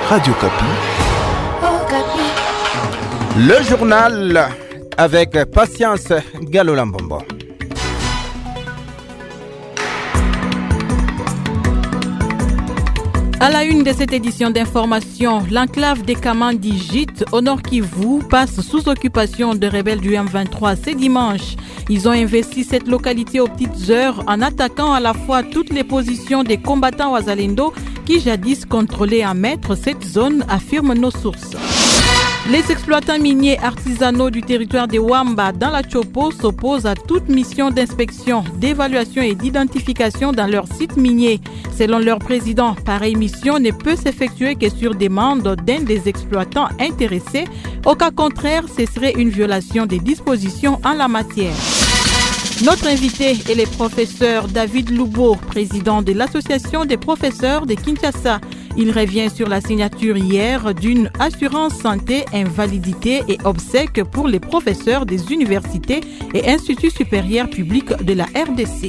Radio Kapi. Le journal avec Patience Galolambombo. À la une de cette édition d'information, l'enclave des Kamandi JIT au Nord Kivu passe sous occupation de rebelles du M23 ce dimanche. Ils ont investi cette localité aux petites heures en attaquant à la fois toutes les positions des combattants Wazalendo qui jadis contrôlaient en maître cette zone, affirment nos sources. Les exploitants miniers artisanaux du territoire de Wamba dans la Chopo s'opposent à toute mission d'inspection, d'évaluation et d'identification dans leur site minier. Selon leur président, pareille mission ne peut s'effectuer que sur demande d'un des exploitants intéressés. Au cas contraire, ce serait une violation des dispositions en la matière. Notre invité est le professeur David Loubo, président de l'association des professeurs de Kinshasa. Il revient sur la signature hier d'une assurance santé, invalidité et obsèques pour les professeurs des universités et instituts supérieurs publics de la RDC.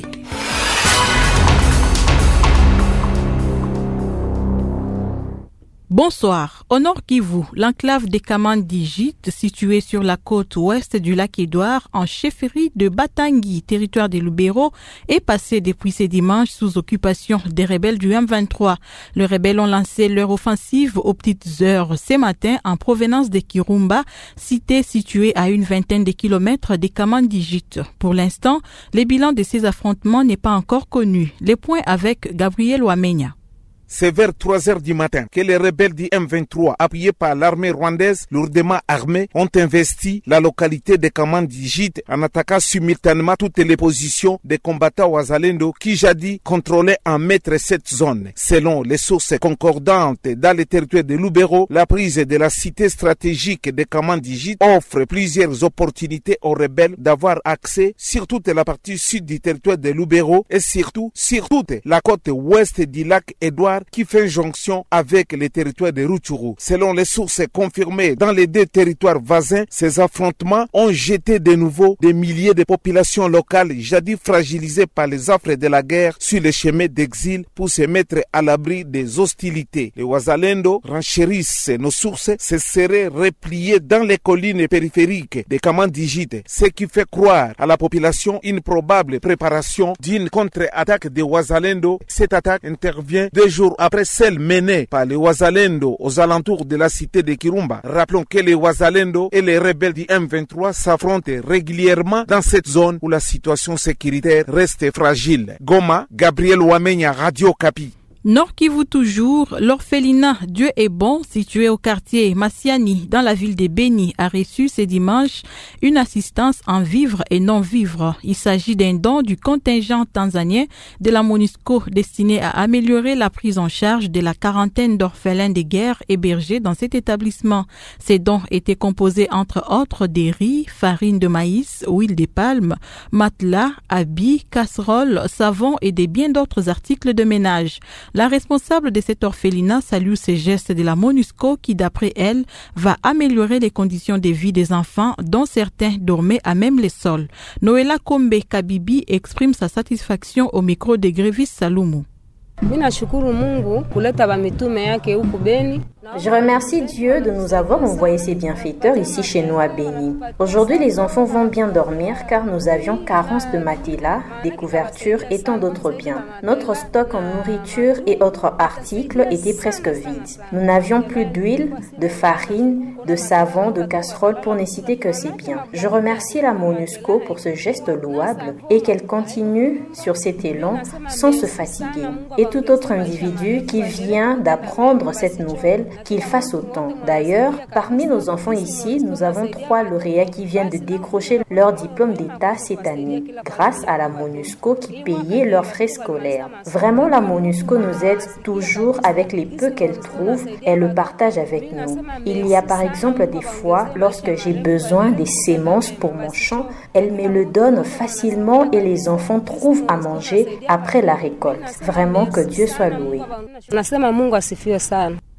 Bonsoir. Au Nord Kivu, l'enclave des Kamandi JIT, située sur la côte ouest du lac Édouard, en chefferie de Batangi, territoire des Lubero, est passée depuis ce dimanche sous occupation des rebelles du M23. Les rebelles ont lancé leur offensive aux petites heures ce matin en provenance de Kirumba, cité située à une vingtaine de kilomètres des Kamandi JIT. Pour l'instant, le bilan de ces affrontements n'est pas encore connu. Les points avec Gabriel Wamenya. C'est vers 3 heures du matin que les rebelles du M23, appuyés par l'armée rwandaise lourdement armée, ont investi la localité de Kamandi JIT en attaquant simultanément toutes les positions des combattants Wazalendo qui jadis contrôlaient en maître cette zone. Selon les sources concordantes dans le territoire de Lubero, la prise de la cité stratégique de Kamandi JIT offre plusieurs opportunités aux rebelles d'avoir accès sur toute la partie sud du territoire de Lubero et surtout sur toute la côte ouest du lac Édouard qui fait jonction avec les territoires de Rutshuru. Selon les sources confirmées dans les deux territoires voisins, ces affrontements ont jeté de nouveau des milliers de populations locales jadis fragilisées par les affres de la guerre sur les chemins d'exil pour se mettre à l'abri des hostilités. Les Wazalendo renchérissent nos sources, se seraient repliés dans les collines périphériques de Kamandi JIT, ce qui fait croire à la population une probable préparation d'une contre-attaque des Wazalendo. Cette attaque intervient 2 jours après celle menée par les Wazalendo aux alentours de la cité de Kirumba. Rappelons que les Wazalendo et les rebelles du M23 s'affrontent régulièrement dans cette zone où la situation sécuritaire reste fragile. Goma, Gabriel Wamenya, Radio Kapi. Nord Kivu toujours, l'orphelinat Dieu est bon, situé au quartier Massiani, dans la ville de Beni, a reçu ce dimanche une assistance en vivres et non-vivres. Il s'agit d'un don du contingent tanzanien de la MONUSCO destiné à améliorer la prise en charge de la quarantaine d'orphelins de guerre hébergés dans cet établissement. Ces dons étaient composés entre autres des riz, farine de maïs, huile de palme, matelas, habits, casseroles, savons et des bien d'autres articles de ménage. La responsable de cet orphelinat salue ces gestes de la MONUSCO qui, d'après elle, va améliorer les conditions de vie des enfants dont certains dormaient à même les sols. Noëlla Kombe Kabibi exprime sa satisfaction au micro de Grévis Saloumou. Je remercie Dieu de nous avoir envoyé ces bienfaiteurs ici chez nous à Beni. Aujourd'hui, les enfants vont bien dormir car nous avions carence de matelas, des couvertures et tant d'autres biens. Notre stock en nourriture et autres articles était presque vide. Nous n'avions plus d'huile, de farine, de savon, de casseroles pour ne citer que ces biens. Je remercie la MONUSCO pour ce geste louable et qu'elle continue sur cet élan sans se fatiguer. Et tout autre individu qui vient d'apprendre cette nouvelle, qu'il fasse autant. D'ailleurs, parmi nos enfants ici, nous avons 3 lauréats qui viennent de décrocher leur diplôme d'État cette année, grâce à la MONUSCO qui payait leurs frais scolaires. Vraiment, la MONUSCO nous aide toujours avec les peu qu'elle trouve, elle le partage avec nous. Il y a par exemple des fois, lorsque j'ai besoin des semences pour mon champ, elle me le donne facilement et les enfants trouvent à manger après la récolte. Vraiment que Dieu soit loué.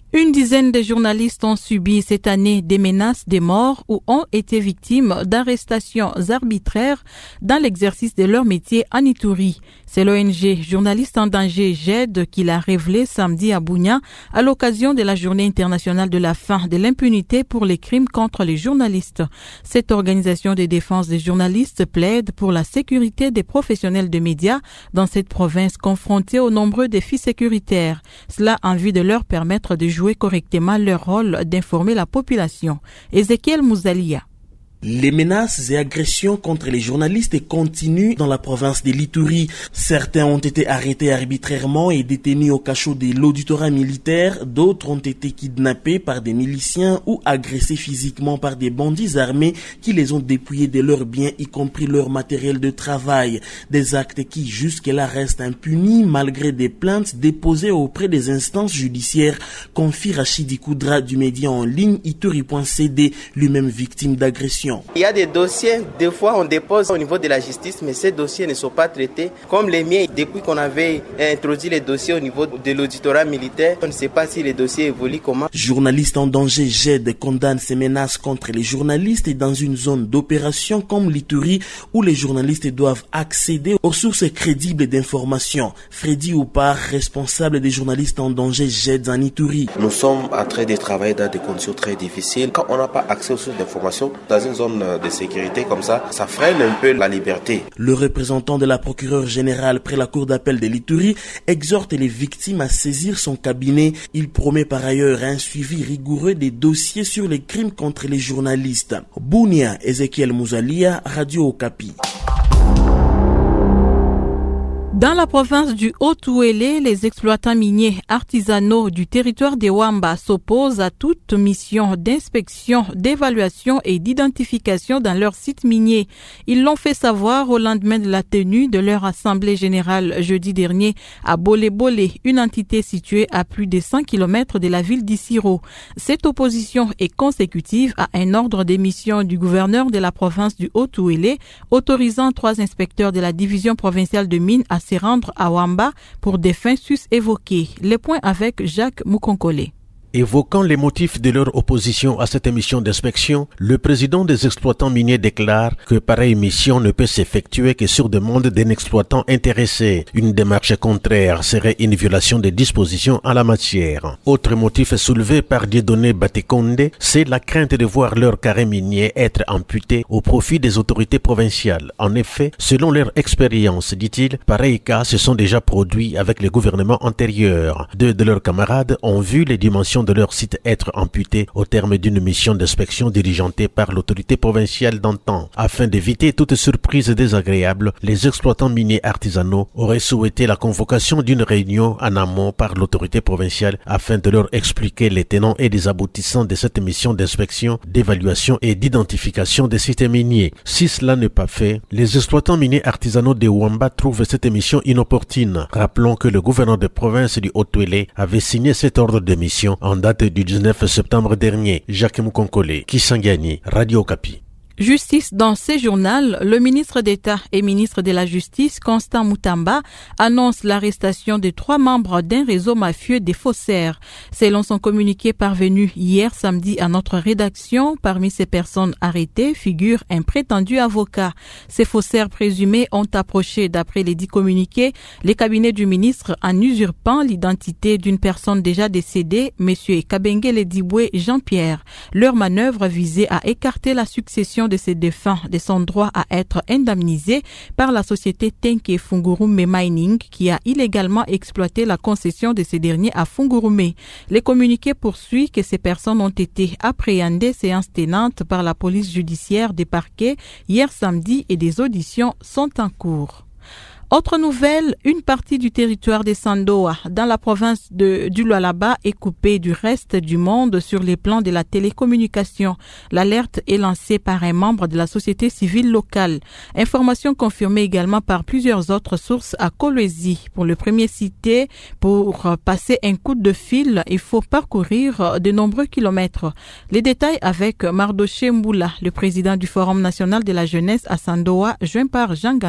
Une dizaine de journalistes ont subi cette année des menaces de mort ou ont été victimes d'arrestations arbitraires dans l'exercice de leur métier en Ituri. C'est l'ONG Journalistes en danger GED qui l'a révélé samedi à Bunia à l'occasion de la Journée internationale de la fin de l'impunité pour les crimes contre les journalistes. Cette organisation de défense des journalistes plaide pour la sécurité des professionnels de médias dans cette province confrontée aux nombreux défis sécuritaires. Cela en vue de leur permettre de jouer correctement leur rôle d'informer la population. Ezekiel Mouzalia. Les menaces et agressions contre les journalistes continuent dans la province de l'Ituri. Certains ont été arrêtés arbitrairement et détenus au cachot de l'auditorat militaire. D'autres ont été kidnappés par des miliciens ou agressés physiquement par des bandits armés qui les ont dépouillés de leurs biens, y compris leur matériel de travail. Des actes qui jusque-là restent impunis malgré des plaintes déposées auprès des instances judiciaires, confie Rachidi Koudra du média en ligne Ituri.cd, lui-même victime d'agression. Il y a des dossiers, des fois on dépose au niveau de la justice, mais ces dossiers ne sont pas traités. Comme les miens, depuis qu'on avait introduit les dossiers au niveau de l'auditorat militaire, on ne sait pas si les dossiers évoluent comment. Journalistes en danger, GED condamne ces menaces contre les journalistes et dans une zone d'opération comme l'Ituri où les journalistes doivent accéder aux sources crédibles d'informations. Freddy Oupar, responsable des journalistes en danger GED en Ituri. Nous sommes en train de travailler dans des conditions très difficiles. Quand on n'a pas accès aux sources d'informations, dans une zone de sécurité comme ça freine un peu la liberté. Le représentant de la procureure générale près la cour d'appel de l'Ituri exhorte les victimes à saisir son cabinet. Il promet par ailleurs un suivi rigoureux des dossiers sur les crimes contre les journalistes. Bunia, Ezekiel Mouzalia, Radio Okapi. Dans la province du Haut-Ouélé, les exploitants miniers artisanaux du territoire des Wamba s'opposent à toute mission d'inspection, d'évaluation et d'identification dans leur site minier. Ils l'ont fait savoir au lendemain de la tenue de leur assemblée générale jeudi dernier à Bolé-Bolé, une entité située à plus de 100 km de la ville d'Issiro. Cette opposition est consécutive à un ordre d'émission du gouverneur de la province du Haut-Ouélé autorisant 3 inspecteurs de la division provinciale de mines à se rendre à Wamba pour des fins sus-évoquées. Les points avec Jacques Moukonkole. Évoquant les motifs de leur opposition à cette mission d'inspection, le président des exploitants miniers déclare que pareille mission ne peut s'effectuer que sur demande d'un exploitant intéressé. Une démarche contraire serait une violation des dispositions en la matière. Autre motif soulevé par Dieudonné Batekonde, c'est la crainte de voir leur carré minier être amputé au profit des autorités provinciales. En effet, selon leur expérience, dit-il, pareils cas se sont déjà produits avec les gouvernements antérieurs. 2 de leurs camarades ont vu les dimensions de leur site être amputé au terme d'une mission d'inspection diligentée par l'autorité provinciale d'antan. Afin d'éviter toute surprise désagréable, les exploitants miniers artisanaux auraient souhaité la convocation d'une réunion en amont par l'autorité provinciale afin de leur expliquer les tenants et les aboutissants de cette mission d'inspection, d'évaluation et d'identification des sites miniers. Si cela n'est pas fait, les exploitants miniers artisanaux de Wamba trouvent cette mission inopportune. Rappelons que le gouverneur de province du Haut-Ouélé avait signé cet ordre de mission en date du 19 septembre dernier. Jacques Moukonkole, Kisangani, Radio Okapi. Justice dans ce journal, le ministre d'État et ministre de la Justice, Constant Moutamba, annonce l'arrestation de 3 membres d'un réseau mafieux des faussaires. Selon son communiqué parvenu hier samedi à notre rédaction, parmi ces personnes arrêtées figure un prétendu avocat. Ces faussaires présumés ont approché, d'après les 10 communiqués, les cabinets du ministre en usurpant l'identité d'une personne déjà décédée, M. Kabengele Diboué Jean-Pierre. Leur manœuvre visait à écarter la succession de ses défunts de son droit à être indemnisé par la société Tenke Fungurume Mining qui a illégalement exploité la concession de ces derniers à Fungurume. Les communiqués poursuivent que ces personnes ont été appréhendées séance tenante par la police judiciaire des parquets hier samedi et des auditions sont en cours. Autre nouvelle, une partie du territoire de Sandoa, dans la province du Lualaba, est coupée du reste du monde sur les plans de la télécommunication. L'alerte est lancée par un membre de la société civile locale. Information confirmée également par plusieurs autres sources à Kolwezi. Pour le premier cité, pour passer un coup de fil, il faut parcourir de nombreux kilomètres. Les détails avec Mardoché Mboula, le président du Forum national de la jeunesse à Sandoa, joint par Jean Gandou.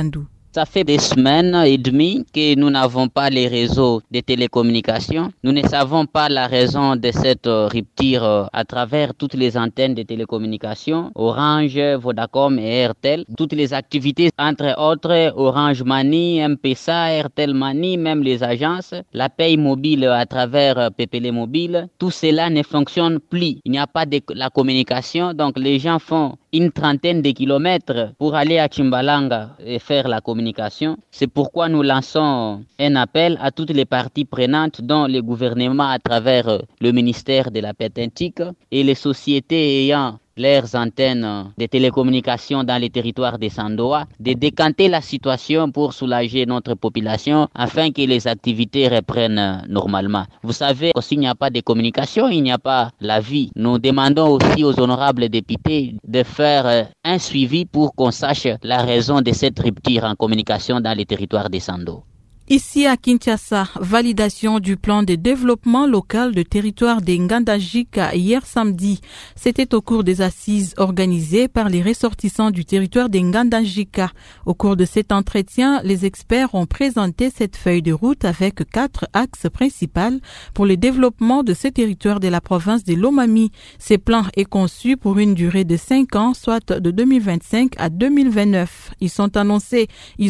Ça fait des semaines et demie que nous n'avons pas les réseaux de télécommunications. Nous ne savons pas la raison de cette rupture à travers toutes les antennes de télécommunications, Orange, Vodacom et Airtel. Toutes les activités, entre autres, Orange Money, M-Pesa, Airtel Money, même les agences, la paye mobile à travers PPL Mobile, tout cela ne fonctionne plus. Il n'y a pas de la communication, donc les gens font une trentaine de kilomètres pour aller à Chimbalanga et faire la communication. C'est pourquoi nous lançons un appel à toutes les parties prenantes, dont le gouvernement à travers le ministère de la Pétentique et les sociétés ayant leurs antennes de télécommunications dans les territoires de Sandoa, de décanter la situation pour soulager notre population afin que les activités reprennent normalement. Vous savez, s'il n'y a pas de communication, il n'y a pas la vie. Nous demandons aussi aux honorables députés de faire un suivi pour qu'on sache la raison de cette rupture en communication dans les territoires de Sandoa. Ici à Kinshasa, validation du plan de développement local de territoire de Ngandajika hier samedi. C'était au cours des assises organisées par les ressortissants du territoire de Ngandajika. Au cours de cet entretien, les experts ont présenté cette feuille de route avec 4 axes principaux pour le développement de ce territoire de la province de Lomami. Ce plan est conçu pour une durée de 5 ans, soit de 2025 à 2029. Ils ont annoncé,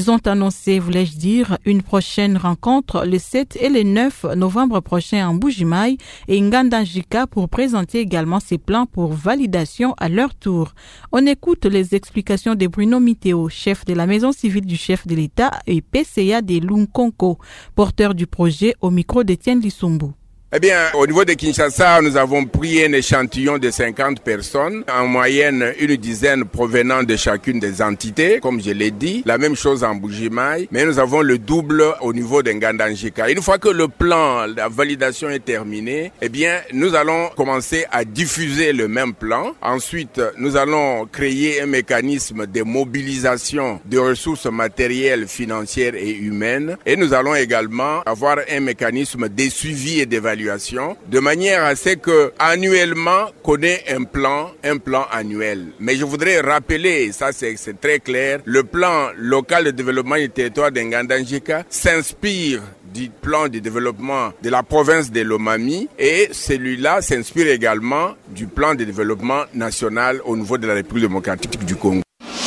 voulais-je dire, une prochaine rencontre le 7 et le 9 novembre prochain en Mbuji-Mayi et Ngandajika pour présenter également ces plans pour validation à leur tour. On écoute les explications de Bruno Miteo, chef de la maison civile du chef de l'État et PCA de Lunkonko, porteur du projet au micro d'Étienne Lissumbu. Eh bien, au niveau de Kinshasa, nous avons pris un échantillon de 50 personnes, en moyenne une dizaine provenant de chacune des entités, comme je l'ai dit. La même chose en Mbuji-Mayi, mais nous avons le double au niveau de Ngandajika. Une fois que le plan, la validation est terminée, eh bien, nous allons commencer à diffuser le même plan. Ensuite, nous allons créer un mécanisme de mobilisation de ressources matérielles, financières et humaines. Et nous allons également avoir un mécanisme de suivi et d'évaluation de manière à ce que annuellement qu'on ait un plan annuel. Mais je voudrais rappeler, ça c'est très clair, le plan local de développement du territoire de Ngandajika s'inspire du plan de développement de la province de Lomami et celui-là s'inspire également du plan de développement national au niveau de la République démocratique du Congo.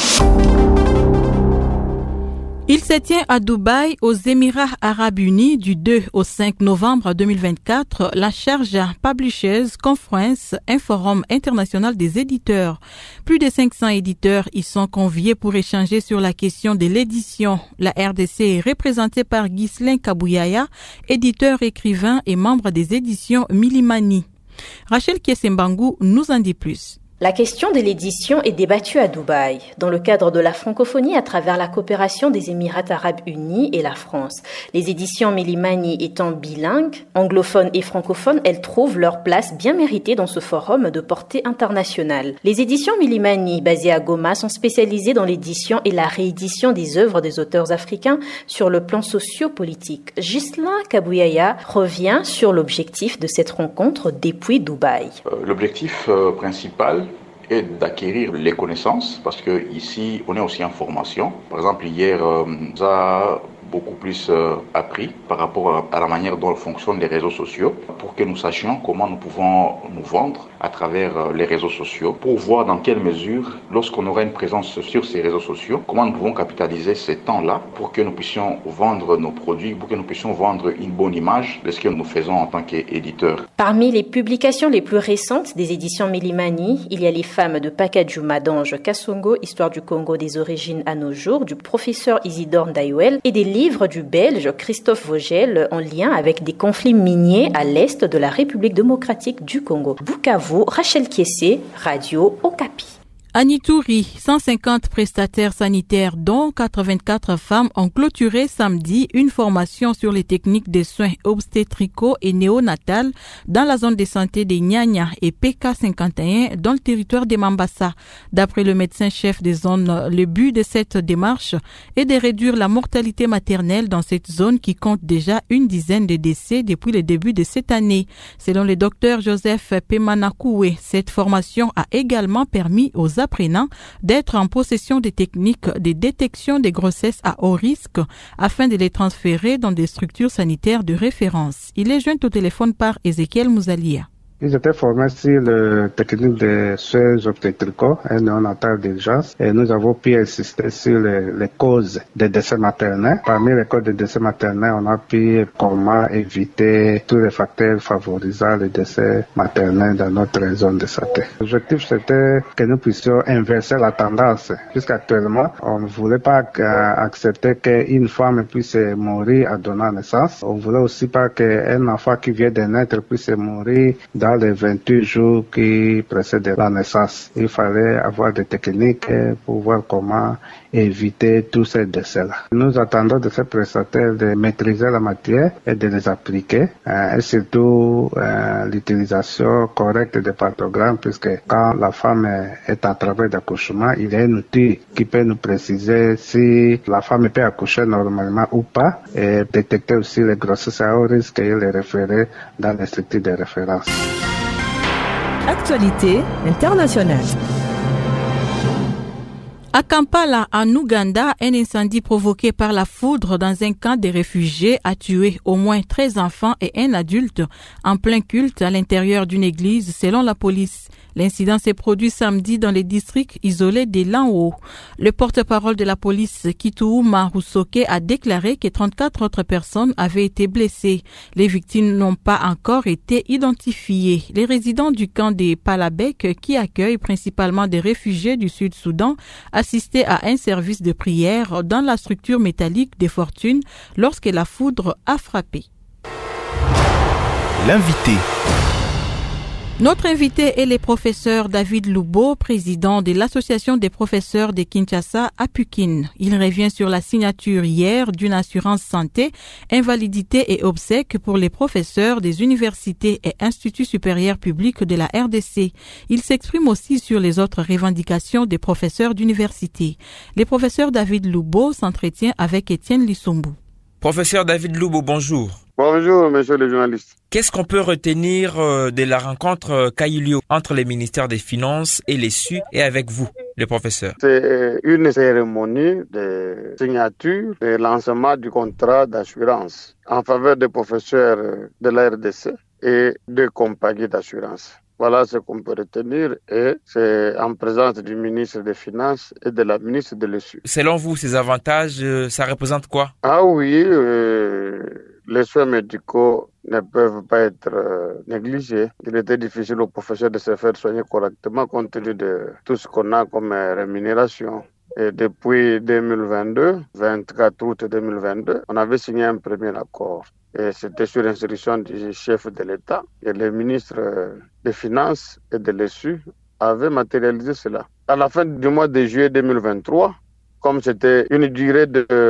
Il se tient à Dubaï, aux Émirats Arabes Unis, du 2 au 5 novembre 2024, la Sharjah Publishers Conference, un forum international des éditeurs. Plus de 500 éditeurs y sont conviés pour échanger sur la question de l'édition. La RDC est représentée par Ghislain Kabouyaya, éditeur, écrivain et membre des éditions Milimani. Rachel Kiesembangu nous en dit plus. La question de l'édition est débattue à Dubaï, dans le cadre de la francophonie à travers la coopération des Émirats Arabes Unis et la France. Les éditions Milimani étant bilingues, anglophones et francophones, elles trouvent leur place bien méritée dans ce forum de portée internationale. Les éditions Milimani, basées à Goma, sont spécialisées dans l'édition et la réédition des œuvres des auteurs africains sur le plan socio-politique. Ghislain Kabouyaya revient sur l'objectif de cette rencontre depuis Dubaï. L'objectif principal est d'acquérir les connaissances, parce que ici on est aussi en formation. Par exemple, hier on a beaucoup plus appris par rapport à la manière dont fonctionnent les réseaux sociaux, pour que nous sachions comment nous pouvons nous vendre à travers les réseaux sociaux, pour voir dans quelle mesure, lorsqu'on aura une présence sur ces réseaux sociaux, comment nous pouvons capitaliser ces temps-là pour que nous puissions vendre nos produits, pour que nous puissions vendre une bonne image de ce que nous faisons en tant qu'éditeurs. Parmi les publications les plus récentes des éditions Milimani, il y a Les femmes de Pakadjouma d'Ange Kassongo, Histoire du Congo des origines à nos jours, du professeur Isidore Ndayouel, et des livres du Belge Christophe Vogel en lien avec des conflits miniers à l'est de la République démocratique du Congo. Bukavu, Rachel Kiessé, Radio Okapi. À Ituri, 150 prestataires sanitaires, dont 84 femmes, ont clôturé samedi une formation sur les techniques de soins obstétricaux et néonatales dans la zone de santé des Nyanya et PK51 dans le territoire de Mambasa. D'après le médecin-chef des zones, le but de cette démarche est de réduire la mortalité maternelle dans cette zone qui compte déjà une dizaine de décès depuis le début de cette année. Selon le docteur Joseph Pemanakoué, cette formation a également permis aux apprenants d'être en possession des techniques de détection des grossesses à haut risque afin de les transférer dans des structures sanitaires de référence. Il est joint au téléphone par Ezekiel Mouzalia. Ils étaient formés sur la technique des soins obstétricaux et néonatales d'urgence et nous avons pu insister sur les causes des décès maternels. Parmi les causes des décès maternels, on a pu comment éviter tous les facteurs favorisant les décès maternels dans notre zone de santé. L'objectif, c'était que nous puissions inverser la tendance. Puisqu'actuellement, on ne voulait pas accepter qu'une femme puisse mourir en donnant naissance. On voulait aussi pas qu'un enfant qui vient de naître puisse mourir dans les 28 jours qui précèdent la naissance. Il fallait avoir des techniques pour voir comment éviter tous ces décès-là. Nous attendons de ces prestataires de maîtriser la matière et de les appliquer, et surtout l'utilisation correcte des pantogrammes, puisque quand la femme est en travail d'accouchement, il y a un outil qui peut nous préciser si la femme peut accoucher normalement ou pas, et détecter aussi les grossesses à haut risque et les référer dans les structures de référence. Actualité internationale. À Kampala, en Ouganda, un incendie provoqué par la foudre dans un camp de réfugiés a tué au moins 13 enfants et un adulte en plein culte à l'intérieur d'une église, selon la police. L'incident s'est produit samedi dans les districts isolés des Lanho. Le porte-parole de la police, Kituuma Rusoke, a déclaré que 34 autres personnes avaient été blessées. Les victimes n'ont pas encore été identifiées. Les résidents du camp des Palabek, qui accueillent principalement des réfugiés du Sud-Soudan, assistaient à un service de prière dans la structure métallique des Fortunes lorsque la foudre a frappé. L'invité. Notre invité est le professeur David Lubo, président de l'Association des professeurs de Kinshasa à Pukin. Il revient sur la signature hier d'une assurance santé, invalidité et obsèques pour les professeurs des universités et instituts supérieurs publics de la RDC. Il s'exprime aussi sur les autres revendications des professeurs d'université. Le professeur David Lubo s'entretient avec Étienne Lissombo. Professeur David Lubo, bonjour. Bonjour, monsieur le journaliste. Qu'est-ce qu'on peut retenir de la rencontre qu'a eu lieu entre les ministères des Finances et les SU et avec vous, le professeur? C'est une cérémonie de signature et lancement du contrat d'assurance en faveur des professeurs de la RDC et des compagnies d'assurance. Voilà ce qu'on peut retenir et c'est en présence du ministre des Finances et de la ministre de l'ESU. Selon vous, ces avantages, ça représente quoi? Ah oui, les soins médicaux ne peuvent pas être négligés. Il était difficile aux professeurs de se faire soigner correctement compte tenu de tout ce qu'on a comme rémunération. Et depuis 2022, 24 août 2022, on avait signé un premier accord. Et c'était sur instruction du chef de l'État. Et le ministre des Finances et de l'ESU avait matérialisé cela. À la fin du mois de juillet 2023, comme c'était une durée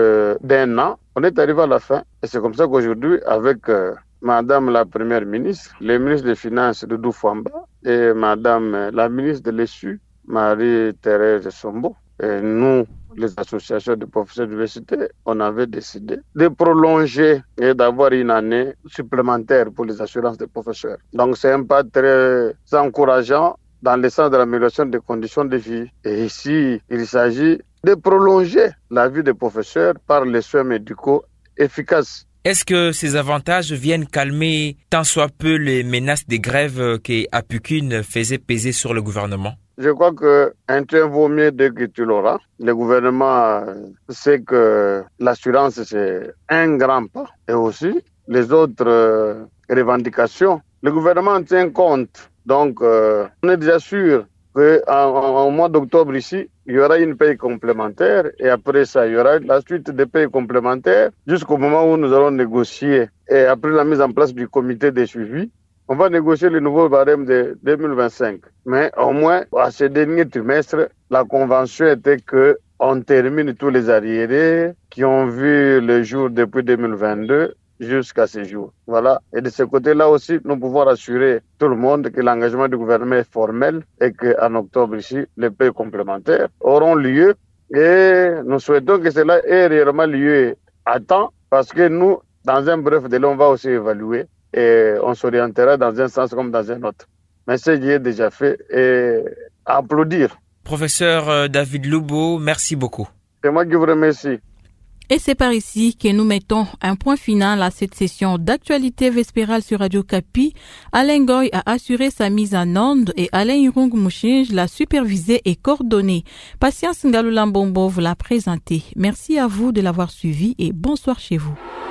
d'un an, on est arrivé à la fin. Et c'est comme ça qu'aujourd'hui, avec Madame la Première ministre, le ministre des Finances, Doudou Fouamba, et Madame la ministre de l'ESU, Marie-Thérèse Sombo, et nous, les associations de professeurs d'université, on avait décidé de prolonger et d'avoir une année supplémentaire pour les assurances des professeurs. Donc c'est un pas très encourageant dans le sens de l'amélioration des conditions de vie. Et ici, il s'agit de prolonger la vie des professeurs par les soins médicaux efficaces. Est-ce que ces avantages viennent calmer tant soit peu les menaces de grève qu'Apukin faisait peser sur le gouvernement? Je crois qu'un train vaut mieux dès que tu l'auras. Le gouvernement sait que l'assurance, c'est un grand pas. Et aussi, les autres revendications, le gouvernement tient compte. Donc, on est déjà sûr qu'au mois d'octobre ici, il y aura une paye complémentaire et après ça, il y aura la suite des payes complémentaires jusqu'au moment où nous allons négocier. Et après la mise en place du comité de suivi, on va négocier le nouveau barème de 2025. Mais au moins, à ce dernier trimestre, la convention était qu'on termine tous les arriérés qui ont vu le jour depuis 2022 jusqu'à ce jour. Voilà. Et de ce côté-là aussi, nous pouvons rassurer tout le monde que l'engagement du gouvernement est formel et qu'en octobre ici, les paies complémentaires auront lieu. Et nous souhaitons que cela ait réellement lieu à temps parce que nous, dans un bref délai, on va aussi évaluer et on s'orientera dans un sens comme dans un autre. Mais ce qui est déjà fait est à applaudir Professeur David Loubo, merci beaucoup. C'est moi qui vous remercie. Et c'est par ici que nous mettons un point final à cette session d'actualité vespérale sur Radio Kapi. Alain Goy a assuré sa mise en onde et Alain Irung Mouchinge l'a supervisé et coordonné. Patience Ngaloulambombo vous l'a présenté. Merci à vous de l'avoir suivi et bonsoir chez vous.